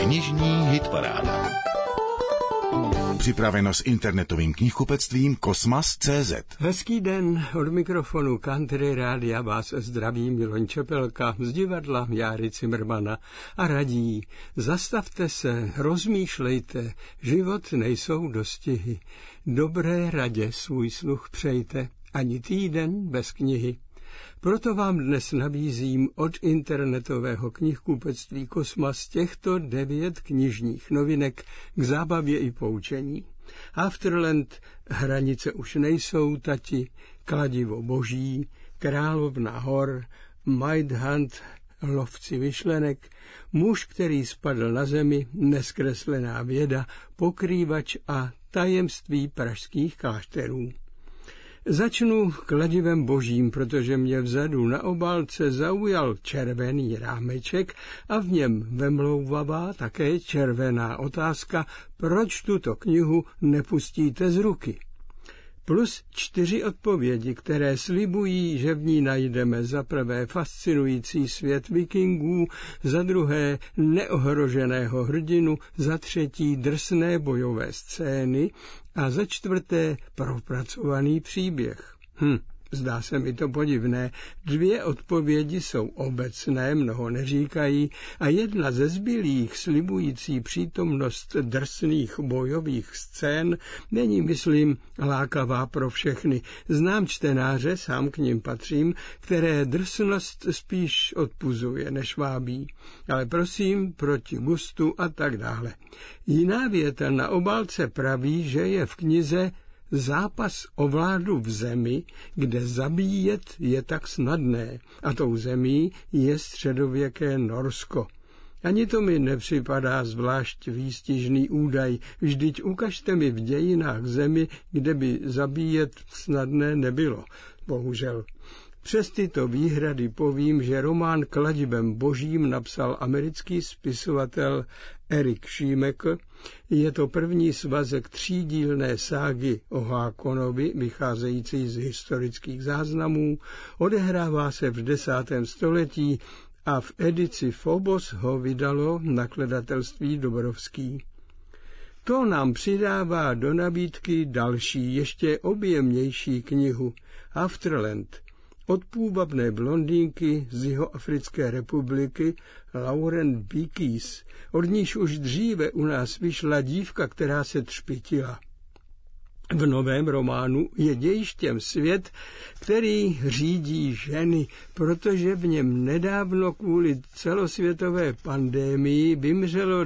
Knižní hitparáda. Připraveno s internetovým knihkupectvím Kosmas.cz. Hezký den, od mikrofonu Country Rádia vás zdraví Miloň Čepelka z divadla Járy Cimrmana a radí: zastavte se, rozmýšlejte, život nejsou dostihy. Dobré radě svůj sluch přejte, ani týden bez knihy. Proto vám dnes nabízím od internetového knihkupectví Kosmas těchto 9 knižních novinek k zábavě i poučení. Afterland, Hranice už nejsou tati, Kladivo boží, Královna hor, Mindhunt, Lovci myšlenek, Muž, který spadl na zemi, Neskreslená věda, Pokrývač a Tajemství pražských klášterů. Začnu Kladivem božím, protože mě vzadu na obálce zaujal červený rámeček a v něm vemlouvavá také červená otázka, proč tuto knihu nepustíte z ruky. Plus 4 odpovědi, které slibují, že v ní najdeme za prvé fascinující svět vikingů, za druhé neohroženého hrdinu, za třetí drsné bojové scény a za čtvrté propracovaný příběh. Zdá se mi to podivné. 2 odpovědi jsou obecné, mnoho neříkají, a jedna ze zbylých, slibující přítomnost drsných bojových scén, není, myslím, lákavá pro všechny. Znám čtenáře, sám k nim patřím, které drsnost spíš odpuzuje, než vábí. Ale prosím, proti gustu a tak dále. Jiná věta na obálce praví, že je v knize zápas o vládu v zemi, kde zabíjet je tak snadné, a tou zemí je středověké Norsko. Ani to mi nepřipadá zvlášť výstižný údaj, vždyť ukažte mi v dějinách zemi, kde by zabíjet snadné nebylo, bohužel. Přes tyto výhrady povím, že román Kladivem božím napsal americký spisovatel Eric Schimecker. Je to první svazek 3dílné ságy o Hákonovi, vycházející z historických záznamů, odehrává se v 10. století a v edici Phobos ho vydalo nakladatelství Dobrovský. To nám přidává do nabídky další, ještě objemnější knihu Afterland od půvabné blondýnky z Jihoafrické republiky Lauren Beekes, od níž už dříve u nás vyšla Dívka, která se třpytila. V novém románu je dějištěm svět, který řídí ženy, protože v něm nedávno kvůli celosvětové pandémii vymřelo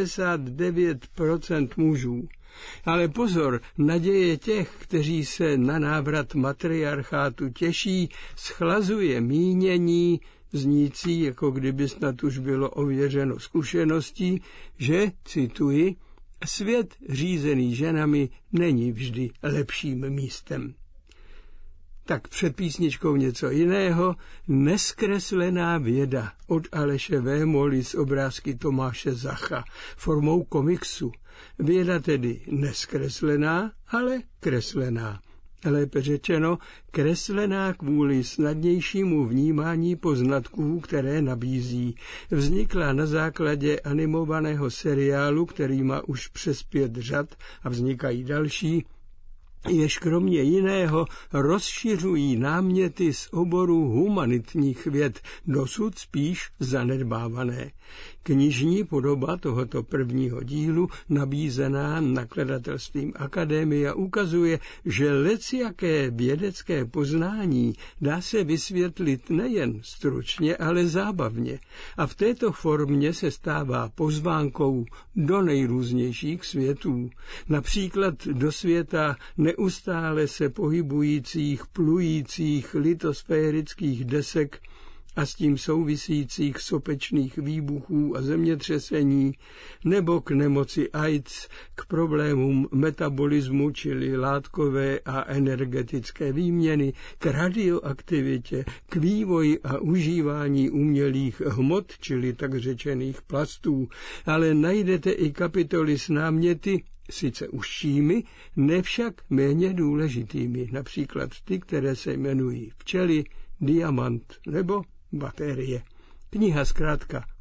99% mužů. Ale pozor, naděje těch, kteří se na návrat matriarchátu těší, schlazuje mínění, znící, jako kdyby snad už bylo ověřeno zkušeností, že, cituji, svět řízený ženami není vždy lepším místem. Tak před písničkou něco jiného. Neskreslená věda od Aleše Vémoly z obrázky Tomáše Zacha formou komiksu. Věda tedy neskreslená, ale kreslená. Lépe řečeno, kreslená kvůli snadnějšímu vnímání poznatků, které nabízí. Vznikla na základě animovaného seriálu, který má už přes 5 řad a vznikají další, jež kromě jiného rozšiřují náměty z oboru humanitních věd, dosud spíš zanedbávané. Knižní podoba tohoto prvního dílu, nabízená nakladatelstvím Akademia, ukazuje, že lecjaké vědecké poznání dá se vysvětlit nejen stručně, ale zábavně. A v této formě se stává pozvánkou do nejrůznějších světů. Například do světa neustále se pohybujících, plujících litosférických desek a s tím souvisících sopečných výbuchů a zemětřesení, nebo k nemoci AIDS, k problémům metabolismu, čili látkové a energetické výměny, k radioaktivitě, k vývoji a užívání umělých hmot, čili tak řečených plastů, ale najdete i kapitoly s náměty, sice užšími, nevšak méně důležitými, například ty, které se jmenují včely, diamant nebo baterie. Kniha zkrátka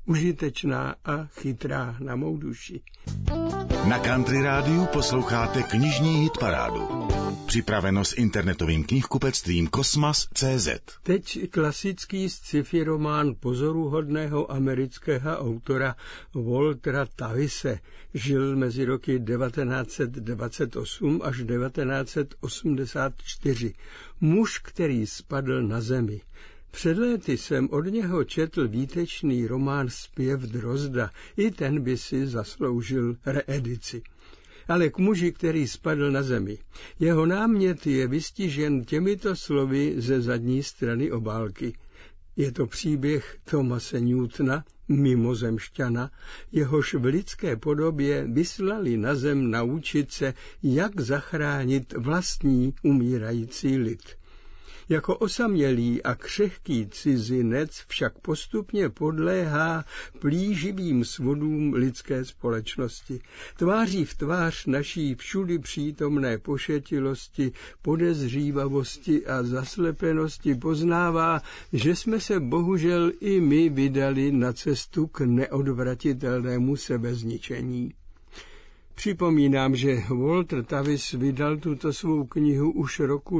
užitečná a chytrá na mou duši. Na Country Rádiu posloucháte knižní hitparádu. Připraveno s internetovým knihkupectvím Kosmas.cz. Teď klasický sci-fi román pozoruhodného amerického autora Waltera Tavise. Žil mezi roky 1928 až 1984. Muž, který spadl na zemi. Před léty jsem od něho četl výtečný román Zpěv drozda. I ten by si zasloužil reedici. Ale k muži, který spadl na zemi. Jeho námět je vystižen těmito slovy ze zadní strany obálky. Je to příběh Thomase Newtona, mimozemšťana, jehož v lidské podobě vyslali na zem naučit se, jak zachránit vlastní umírající lid. Jako osamělý a křehký cizinec však postupně podléhá plíživým svodům lidské společnosti. Tváří v tvář naší všudy přítomné pošetilosti, podezřívavosti a zaslepenosti poznává, že jsme se bohužel i my vydali na cestu k neodvratitelnému sebezničení. Připomínám, že Walter Tavis vydal tuto svou knihu už roku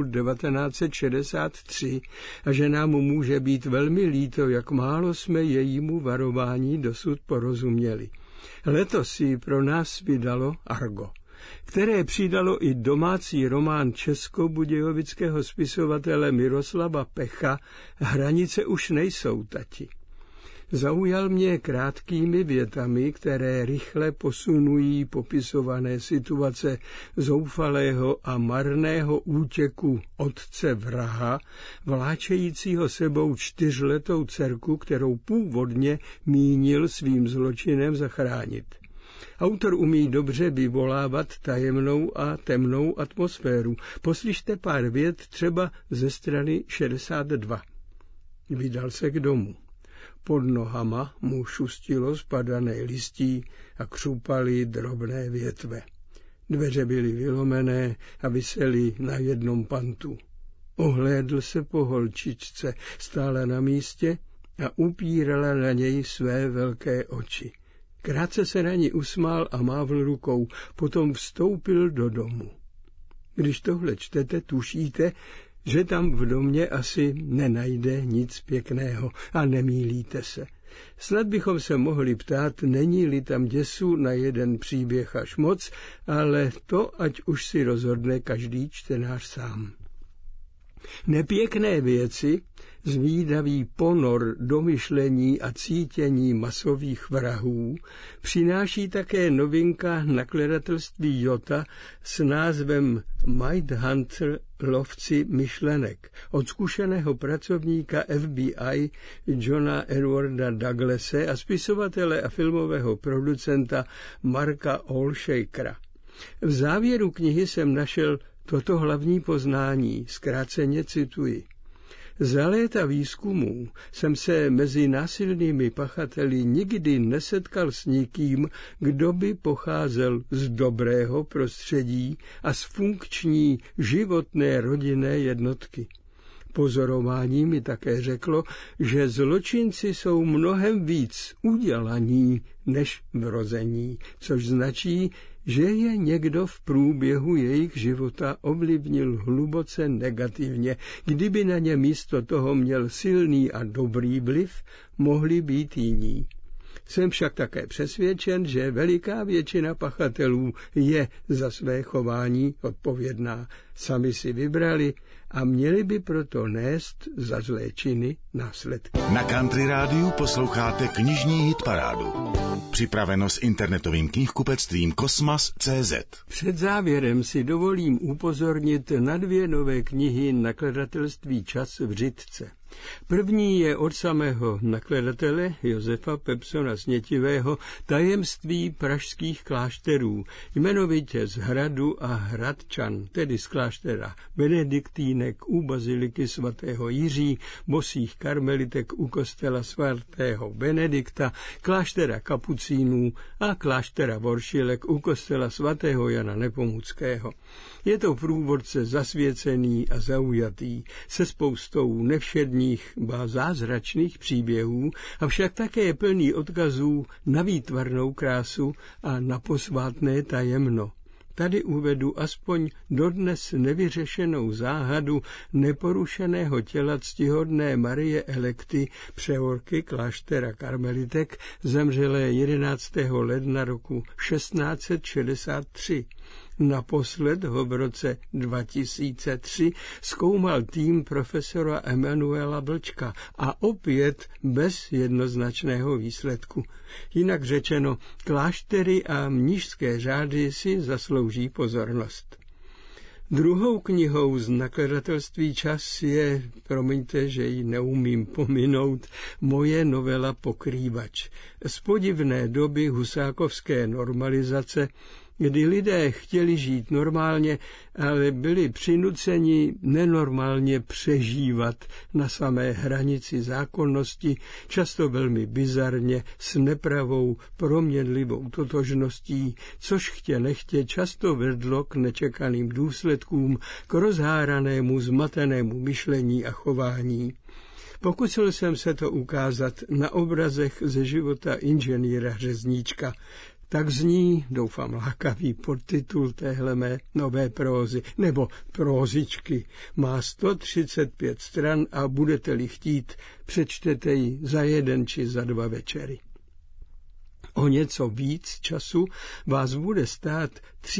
1963 a že nám může být velmi líto, jak málo jsme jejímu varování dosud porozuměli. Letos si pro nás vydalo Argo, které přidalo i domácí román českobudějovického spisovatele Miroslava Pecha Hranice už nejsou tati. Zaujal mě krátkými větami, které rychle posunují popisované situace zoufalého a marného útěku otce vraha, vláčejícího sebou 4letou dcerku, kterou původně mínil svým zločinem zachránit. Autor umí dobře vyvolávat tajemnou a temnou atmosféru. Poslyšte pár vět třeba ze strany 62. Vydal se k domu. Pod nohama mu šustilo spadané listí a křupaly drobné větve. Dveře byly vylomené a visely na jednom pantu. Ohlédl se po holčičce, stála na místě a upírala na něj své velké oči. Krátce se na ní usmál a mávl rukou, potom vstoupil do domu. Když tohle čtete, tušíte, že tam v domě asi nenajde nic pěkného a nemýlíte se. Snad bychom se mohli ptát, není-li tam děsu na jeden příběh až moc, ale to ať už si rozhodne každý čtenář sám. Nepěkné věci, zvídavý ponor domyšlení a cítění masových vrahů, přináší také novinka nakladatelství Jota s názvem Mindhunter lovci myšlenek od zkušeného pracovníka FBI Johna Edwarda Douglase a spisovatele a filmového producenta Marka Olshakera. V závěru knihy jsem našel toto hlavní poznání, zkráceně cituji. Za léta výzkumů jsem se mezi násilnými pachateli nikdy nesetkal s nikým, kdo by pocházel z dobrého prostředí a z funkční životné rodinné jednotky. Pozorování mi také řeklo, že zločinci jsou mnohem víc udělaní než vrození, což značí, že je někdo v průběhu jejich života ovlivnil hluboce negativně. Kdyby na ně místo toho měl silný a dobrý vliv, mohli být jiní. Jsem však také přesvědčen, že veliká většina pachatelů je za své chování odpovědná. Sami si vybrali a měli by proto nést za zlé činy následky. Na Country Rádiu posloucháte knižní hitparádu. Připraveno s internetovým knihkupectvím Kosmas.cz. Před závěrem si dovolím upozornit na 2 nové knihy nakladatelství Čas v Řitce. První je od samého nakladatele Josefa Pepsona Snětivého Tajemství pražských klášterů, jmenovitě z Hradu a Hradčan, tedy z kláštera benediktínek u baziliky svatého Jiří, bosých karmelitek u kostela svatého Benedikta, kláštera kapucínů a kláštera Voršilek u kostela svatého Jana Nepomuckého. Je to průvodce zasvěcený a zaujatý, se spoustou nevšedních absurdních, ba zázračných příběhů, avšak také plný odkazů na výtvarnou krásu a na posvátné tajemno. Tady uvedu aspoň dodnes nevyřešenou záhadu neporušeného těla ctihodné Marie Elekty, přeorky kláštera karmelitek, zemřelé 11. ledna roku 1663. Naposled ho v roce 2003 zkoumal tým profesora Emanuela Blčka a opět bez jednoznačného výsledku. Jinak řečeno, kláštery a mnišské řády si zaslouží pozornost. Druhou knihou z nakladatelství Čas je, promiňte, že ji neumím pominout, moje novela Pokrývač. Z podivné doby husákovské normalizace, kdy lidé chtěli žít normálně, ale byli přinuceni nenormálně přežívat na samé hranici zákonnosti, často velmi bizarně, s nepravou, proměnlivou totožností, což chtě nechtě často vedlo k nečekaným důsledkům, k rozháranému, zmatenému myšlení a chování. Pokusil jsem se to ukázat na obrazech ze života inženýra Řezníčka. Tak zní, doufám, lákavý podtitul téhle mé nové prózy, nebo prózičky. Má 135 stran a budete-li chtít, přečtete ji za 1 či za 2 večery. O něco víc času vás bude stát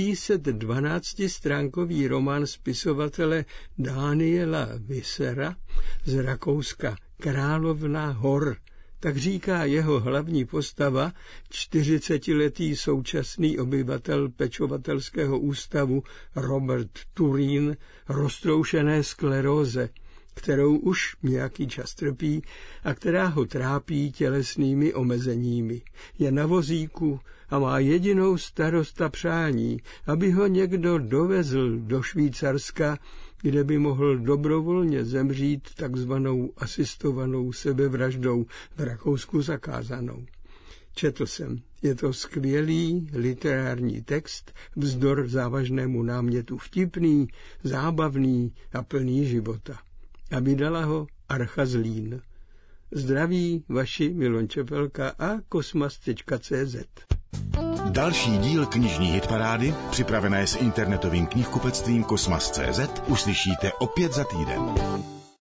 312stránkový román spisovatele Daniela Vissera z Rakouska Královna hor. Tak říká jeho hlavní postava, 40letý současný obyvatel pečovatelského ústavu Robert Turín, roztroušené skleróze, kterou už nějaký čas trpí a která ho trápí tělesnými omezeními. Je na vozíku a má jedinou starost a přání, aby ho někdo dovezl do Švýcarska, kde by mohl dobrovolně zemřít takzvanou asistovanou sebevraždou, v Rakousku zakázanou. Četl jsem. Je to skvělý literární text, vzdor závažnému námětu vtipný, zábavný a plný života. A vydala ho Archa Zlín. Zdraví vaši Miloš Čepelka a kosmas.cz. Další díl knižní hitparády, připravené s internetovým knihkupectvím kosmas.cz, uslyšíte opět za týden.